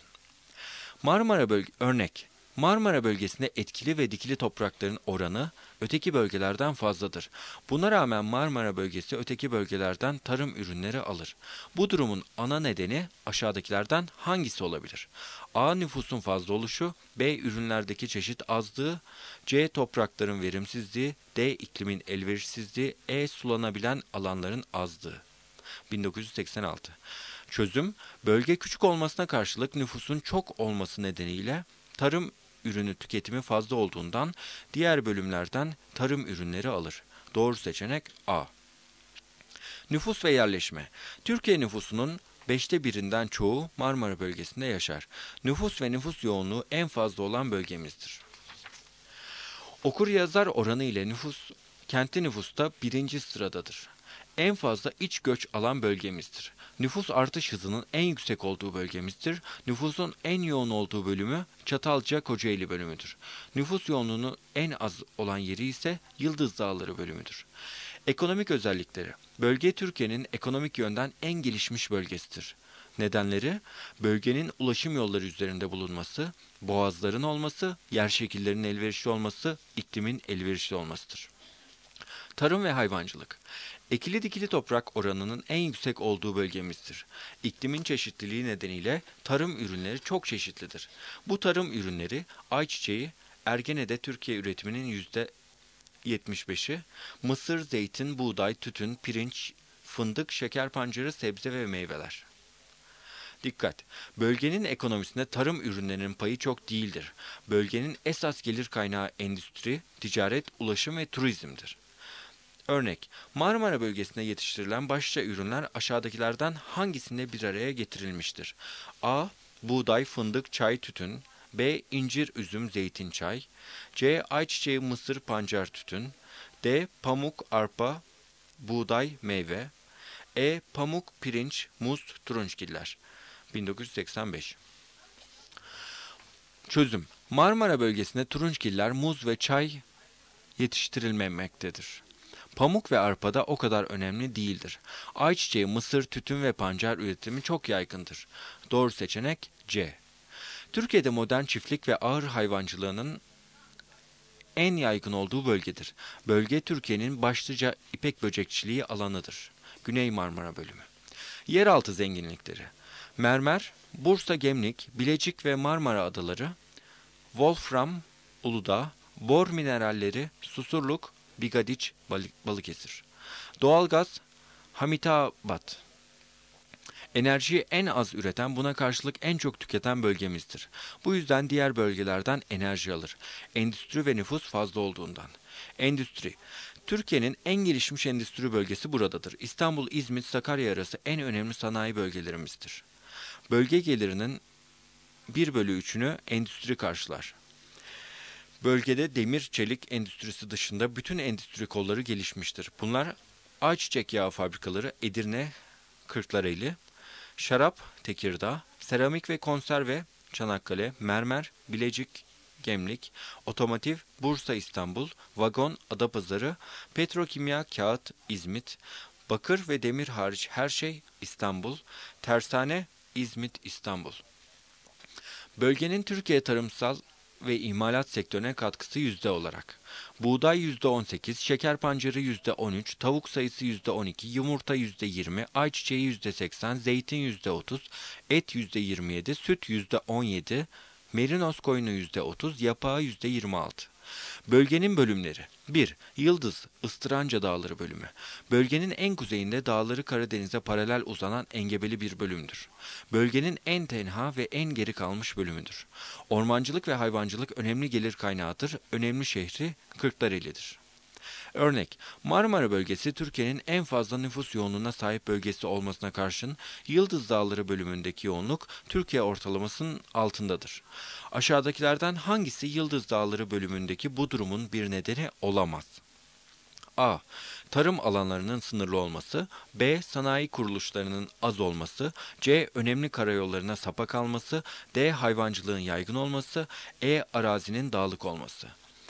Örnek. Marmara bölgesinde etkili ve dikili toprakların oranı öteki bölgelerden fazladır. Buna rağmen Marmara bölgesi öteki bölgelerden tarım ürünleri alır. Bu durumun ana nedeni aşağıdakilerden hangisi olabilir? A. Nüfusun fazla oluşu, B. Ürünlerdeki çeşit azlığı, C. Toprakların verimsizliği, D. İklimin elverişsizliği, E. Sulanabilen alanların azlığı. 1986. Çözüm, bölge küçük olmasına karşılık nüfusun çok olması nedeniyle tarım ürünü tüketimi fazla olduğundan diğer bölümlerden tarım ürünleri alır. Doğru seçenek A. Nüfus ve yerleşme. Türkiye nüfusunun 1/5'inden çoğu Marmara bölgesinde yaşar. Nüfus ve nüfus yoğunluğu en fazla olan bölgemizdir. Okur-yazar oranı ile kentli nüfusta birinci sıradadır. En fazla iç göç alan bölgemizdir. Nüfus artış hızının en yüksek olduğu bölgemizdir. Nüfusun en yoğun olduğu bölümü Çatalca-Kocaeli bölümüdür. Nüfus yoğunluğunun en az olan yeri ise Yıldız Dağları bölümüdür. Ekonomik özellikleri. Bölge Türkiye'nin ekonomik yönden en gelişmiş bölgesidir. Nedenleri, bölgenin ulaşım yolları üzerinde bulunması, boğazların olması, yer şekillerinin elverişli olması, iklimin elverişli olmasıdır. Tarım ve hayvancılık. Ekili dikili toprak oranının en yüksek olduğu bölgemizdir. İklimin çeşitliliği nedeniyle tarım ürünleri çok çeşitlidir. Bu tarım ürünleri ayçiçeği, Ergene'de Türkiye üretiminin %75'i, mısır, zeytin, buğday, tütün, pirinç, fındık, şeker pancarı, sebze ve meyveler. Dikkat! Bölgenin ekonomisinde tarım ürünlerinin payı çok değildir. Bölgenin esas gelir kaynağı endüstri, ticaret, ulaşım ve turizmdir. Örnek, Marmara bölgesinde yetiştirilen başlıca ürünler aşağıdakilerden hangisinde bir araya getirilmiştir? A. Buğday, fındık, çay, tütün. B. İncir, üzüm, zeytin, çay. C. Ayçiçeği, mısır, pancar, tütün. D. Pamuk, arpa, buğday, meyve. E. Pamuk, pirinç, muz, turunçgiller. 1985. Çözüm. Marmara bölgesinde turunçgiller, muz ve çay yetiştirilmemektedir. Pamuk ve arpa da o kadar önemli değildir. Ayçiçeği, mısır, tütün ve pancar üretimi çok yaygındır. Doğru seçenek C. Türkiye'de modern çiftlik ve ağır hayvancılığının en yaygın olduğu bölgedir. Bölge Türkiye'nin başlıca ipek böcekçiliği alanıdır. Güney Marmara bölümü. Yeraltı zenginlikleri. Mermer, Bursa, Gemlik, Bilecik ve Marmara adaları, Wolfram, Uludağ, bor mineralleri, Susurluk, Bigadiç, Balıkesir. Doğalgaz, Hamitabat. Enerjiyi en az üreten, buna karşılık en çok tüketen bölgemizdir. Bu yüzden diğer bölgelerden enerji alır. Endüstri ve nüfus fazla olduğundan. Endüstri. Türkiye'nin en gelişmiş endüstri bölgesi buradadır. İstanbul, İzmit, Sakarya arası en önemli sanayi bölgelerimizdir. Bölge gelirinin 1/3'ünü endüstri karşılar. Bölgede demir, çelik endüstrisi dışında bütün endüstri kolları gelişmiştir. Bunlar ayçiçek yağı fabrikaları Edirne, Kırklareli, şarap Tekirdağ, seramik ve konserve Çanakkale, mermer Bilecik, Gemlik, otomotiv Bursa, İstanbul, vagon Adapazarı, petrokimya, kağıt İzmit, bakır ve demir hariç her şey İstanbul, tersane İzmit, İstanbul. Bölgenin Türkiye tarımsal ve imalat sektörüne katkısı yüzde olarak. Buğday %18, şeker pancarı %13, tavuk sayısı %12, yumurta %20, ayçiçeği %80, zeytin %30, et %27, süt %17, merinos koyunu %30, yapağı %26. Bölgenin bölümleri. 1. Yıldız, Istıranca Dağları bölümü. Bölgenin en kuzeyinde dağları Karadeniz'e paralel uzanan engebeli bir bölümdür. Bölgenin en tenha ve en geri kalmış bölümüdür. Ormancılık ve hayvancılık önemli gelir kaynağıdır. Önemli şehri Kırklareli'dir. Örnek, Marmara bölgesi Türkiye'nin en fazla nüfus yoğunluğuna sahip bölgesi olmasına karşın Yıldız Dağları bölümündeki yoğunluk Türkiye ortalamasının altındadır. Aşağıdakilerden hangisi Yıldız Dağları bölümündeki bu durumun bir nedeni olamaz? A. Tarım alanlarının sınırlı olması, B. Sanayi kuruluşlarının az olması, C. Önemli karayollarına sapa kalması, D. Hayvancılığın yaygın olması, E. Arazinin dağlık olması.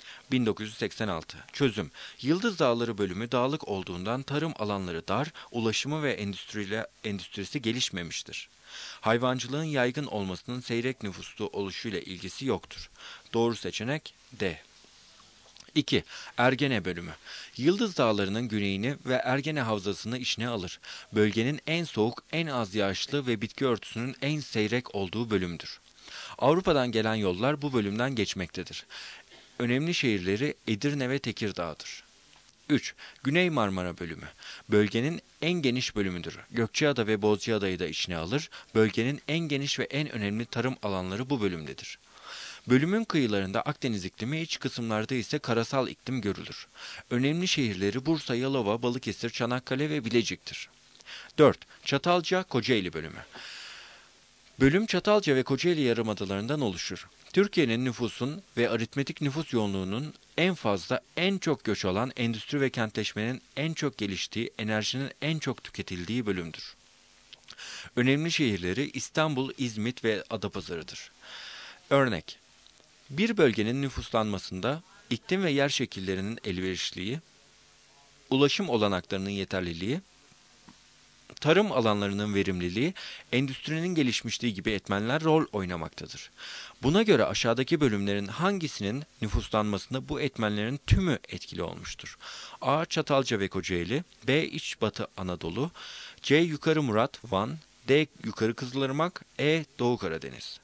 1986. Çözüm. Yıldız Dağları bölümü dağlık olduğundan tarım alanları dar, ulaşımı ve endüstrisi gelişmemiştir. Hayvancılığın yaygın olmasının seyrek nüfuslu oluşuyla ilgisi yoktur. Doğru seçenek D. 2. Ergene bölümü. Yıldız Dağları'nın güneyini ve Ergene Havzası'nı içine alır. Bölgenin en soğuk, en az yağışlı ve bitki örtüsünün en seyrek olduğu bölümdür. Avrupa'dan gelen yollar bu bölümden geçmektedir. Önemli şehirleri Edirne ve Tekirdağ'dır. 3. Güney Marmara bölümü. Bölgenin en geniş bölümüdür. Gökçeada ve Bozcaada'yı da içine alır. Bölgenin en geniş ve en önemli tarım alanları bu bölümdedir. Bölümün kıyılarında Akdeniz iklimi, iç kısımlarda ise karasal iklim görülür. Önemli şehirleri Bursa, Yalova, Balıkesir, Çanakkale ve Bilecik'tir. 4. Çatalca, Kocaeli bölümü. Bölüm Çatalca ve Kocaeli yarımadalarından oluşur. Türkiye'nin nüfusun ve aritmetik nüfus yoğunluğunun en fazla, en çok göç alan, endüstri ve kentleşmenin en çok geliştiği, enerjinin en çok tüketildiği bölümdür. Önemli şehirleri İstanbul, İzmit ve Adapazarı'dır. Örnek, bir bölgenin nüfuslanmasında iklim ve yer şekillerinin elverişliği, ulaşım olanaklarının yeterliliği, tarım alanlarının verimliliği, endüstrinin gelişmişliği gibi etmenler rol oynamaktadır. Buna göre aşağıdaki bölümlerin hangisinin nüfuslanmasında bu etmenlerin tümü etkili olmuştur? A. Çatalca ve Kocaeli, B. İç Batı Anadolu, C. Yukarı Murat, Van, D. Yukarı Kızılırmak, E. Doğu Karadeniz.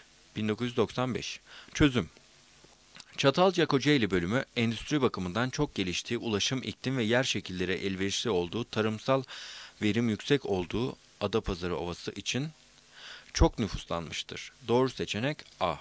1995. Çözüm. Çatalca Kocaeli bölümü endüstri bakımından çok geliştiği, ulaşım, iklim ve yer şekilleri elverişli olduğu, tarımsal verim yüksek olduğu Adapazarı Ovası için çok nüfuslanmıştır. Doğru seçenek A.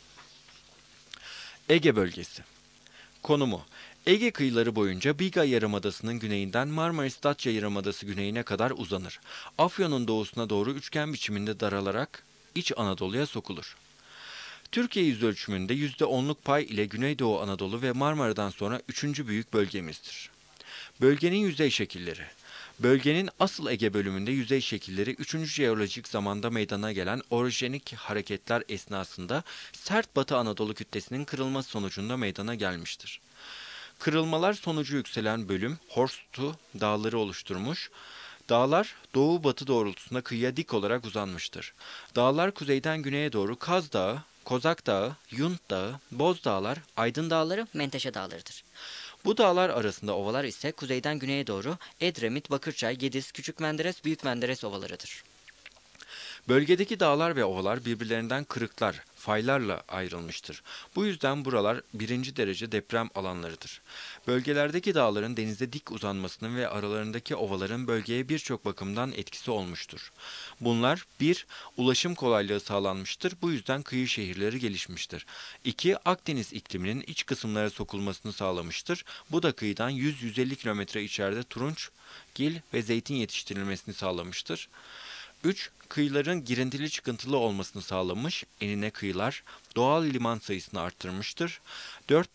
Ege bölgesi. Konumu. Ege kıyıları boyunca Biga Yarımadası'nın güneyinden Marmaris-Datça Yarımadası güneyine kadar uzanır. Afyon'un doğusuna doğru üçgen biçiminde daralarak İç Anadolu'ya sokulur. Türkiye yüzölçümünde %10'luk pay ile Güneydoğu Anadolu ve Marmara'dan sonra 3. büyük bölgemizdir. Bölgenin yüzey şekilleri. Bölgenin asıl Ege bölümünde yüzey şekilleri 3. jeolojik zamanda meydana gelen orojenik hareketler esnasında sert Batı Anadolu kütlesinin kırılması sonucunda meydana gelmiştir. Kırılmalar sonucu yükselen bölüm Horst'u dağları oluşturmuş. Dağlar doğu-batı doğrultusunda kıyıya dik olarak uzanmıştır. Dağlar kuzeyden güneye doğru Kaz Dağı, Kozak Dağı, Yunt Dağı, Boz Dağlar, Aydın Dağları, Menteşe Dağları'dır. bu dağlar arasında ovalar ise kuzeyden güneye doğru Edremit, Bakırçay, Gediz, Küçük Menderes, Büyük Menderes ovalarıdır. Bölgedeki dağlar ve ovalar birbirlerinden kırıklar, faylarla ayrılmıştır. Bu yüzden buralar 1. derece deprem alanlarıdır. Bölgelerdeki dağların denize dik uzanmasının ve aralarındaki ovaların bölgeye birçok bakımdan etkisi olmuştur. Bunlar 1. Ulaşım kolaylığı sağlanmıştır. Bu yüzden kıyı şehirleri gelişmiştir. 2. Akdeniz ikliminin iç kısımlara sokulmasını sağlamıştır. Bu da kıyıdan 100-150 kilometre içeride turunç, gil ve zeytin yetiştirilmesini sağlamıştır. 3. Kıyıların girintili çıkıntılı olmasını sağlamış, enine kıyılar, doğal liman sayısını arttırmıştır. 4.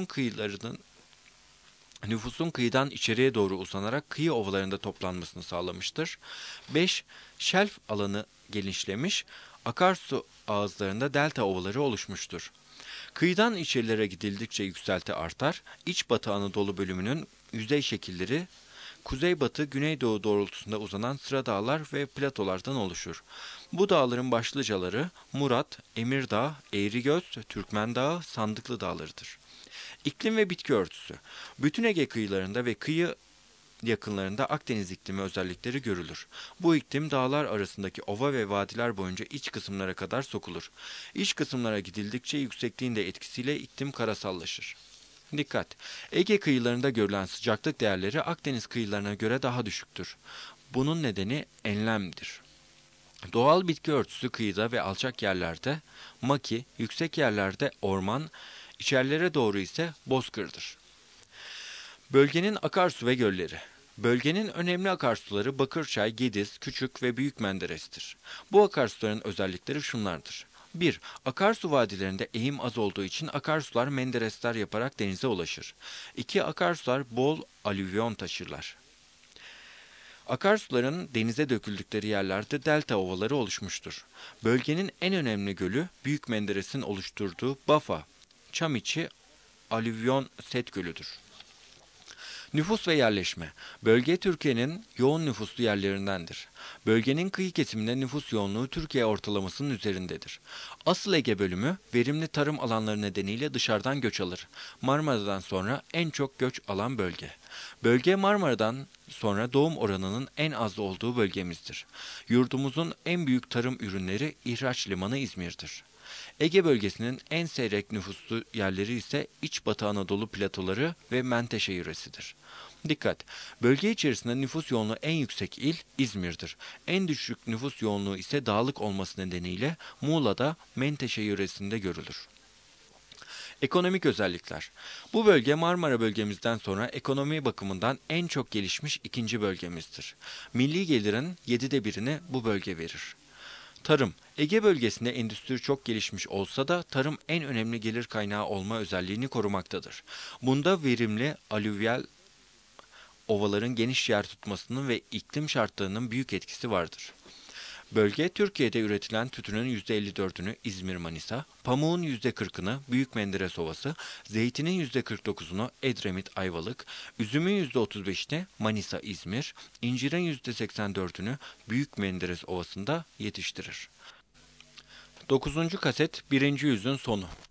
Nüfusun kıyıdan içeriye doğru uzanarak kıyı ovalarında toplanmasını sağlamıştır. 5. Şelf alanı genişlemiş, akarsu ağızlarında delta ovaları oluşmuştur. Kıyıdan içerilere gidildikçe yükselti artar, İç Batı Anadolu bölümünün yüzey şekilleri kuzeybatı-güneydoğu doğrultusunda uzanan sıra dağlar ve platolardan oluşur. Bu dağların başlıcaları Murat, Emirdağ, Eğrigöz, Türkmen Dağı, Sandıklı Dağlarıdır. İklim ve bitki örtüsü. Bütün Ege kıyılarında ve kıyı yakınlarında Akdeniz iklimi özellikleri görülür. Bu iklim dağlar arasındaki ova ve vadiler boyunca iç kısımlara kadar sokulur. İç kısımlara gidildikçe yüksekliğin de etkisiyle iklim karasallaşır. Dikkat! Ege kıyılarında görülen sıcaklık değerleri Akdeniz kıyılarına göre daha düşüktür. Bunun nedeni enlemdir. Doğal bitki örtüsü kıyıda ve alçak yerlerde maki, yüksek yerlerde orman, içerilere doğru ise bozkırdır. Bölgenin akarsu ve gölleri. Bölgenin önemli akarsuları Bakırçay, Gediz, Küçük ve Büyük Menderes'tir. Bu akarsuların özellikleri şunlardır. 1. Akarsu vadilerinde eğim az olduğu için akarsular menderesler yaparak denize ulaşır. 2. Akarsular bol alüvyon taşırlar. Akarsuların denize döküldükleri yerlerde delta ovaları oluşmuştur. Bölgenin en önemli gölü Büyük Menderes'in oluşturduğu Bafa, Çamiçi alüvyon set gölüdür. Nüfus ve yerleşme. Bölge Türkiye'nin yoğun nüfuslu yerlerindendir. Bölgenin kıyı kesiminde nüfus yoğunluğu Türkiye ortalamasının üzerindedir. Asıl Ege bölümü verimli tarım alanları nedeniyle dışarıdan göç alır. Marmara'dan sonra en çok göç alan bölge. Bölge Marmara'dan sonra doğum oranının en az olduğu bölgemizdir. Yurdumuzun en büyük tarım ürünleri ihraç limanı İzmir'dir. Ege bölgesinin en seyrek nüfuslu yerleri ise İç Batı Anadolu platoları ve Menteşe yöresidir. Dikkat! Bölge içerisinde nüfus yoğunluğu en yüksek il İzmir'dir. En düşük nüfus yoğunluğu ise dağlık olması nedeniyle Muğla'da Menteşe yöresinde görülür. Ekonomik özellikler. Bu bölge Marmara bölgemizden sonra ekonomi bakımından en çok gelişmiş ikinci bölgemizdir. Milli gelirin 1/7'ini bu bölge verir. Tarım. Ege bölgesinde endüstri çok gelişmiş olsa da tarım en önemli gelir kaynağı olma özelliğini korumaktadır. Bunda verimli alüvyal ovaların geniş yer tutmasının ve iklim şartlarının büyük etkisi vardır. Bölge, Türkiye'de üretilen tütünün %54'ünü İzmir, Manisa, pamuğun %40'ını Büyük Menderes Ovası, zeytinin %49'unu Edremit, Ayvalık, üzümün %35'ini Manisa, İzmir, incirin %84'ünü Büyük Menderes Ovası'nda yetiştirir. 9. kaset 1. yüzyılın sonu.